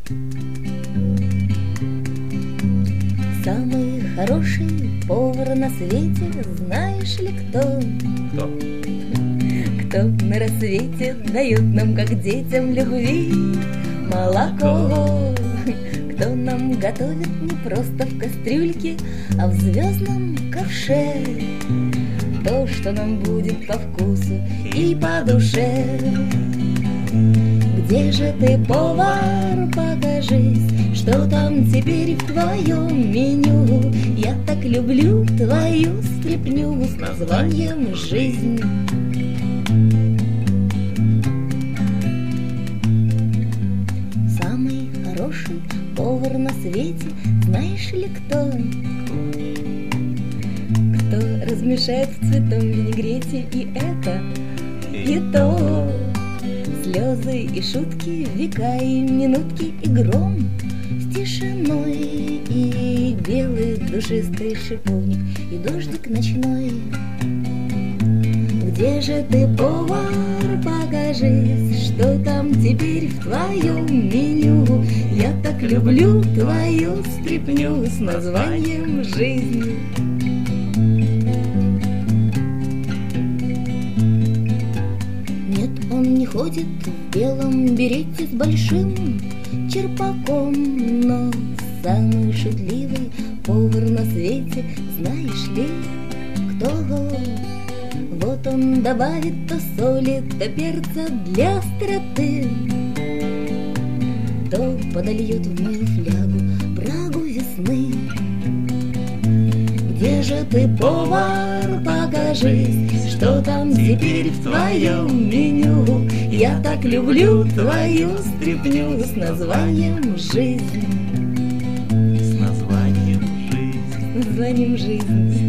Самый хороший повар на свете, знаешь ли кто? Кто на рассвете дает нам, как детям, любви молоко. Кто нам готовит не просто в кастрюльке, а в звездном ковше то, что нам будет по вкусу и по душе. Где же ты, повар, покажись, что там теперь в твоем меню? Я так люблю твою стряпню с названием «Жизнь». Самый хороший повар на свете, знаешь ли кто? Кто размешает в цветном винегрете и это, и то. Слезы и шутки, века и минутки, и гром с тишиной, и белый душистый шиповник, и дождик ночной. Где же ты, повар, покажись, что там теперь в твоем меню? Я так люблю твою стряпню с названием «Жизнь». Нет, он не ходит в белом берете с большим черпаком, но самый шутливый повар на свете, знаешь ли, кто? Вот он добавит то соли, то перца для остроты, то подольет в мою флягу брагу весны. Где же ты, повар, покажись, что там теперь в твоем меню? Я так люблю твою стряпню с названием «Жизнь». С названием «Жизнь». С названием «Жизнь».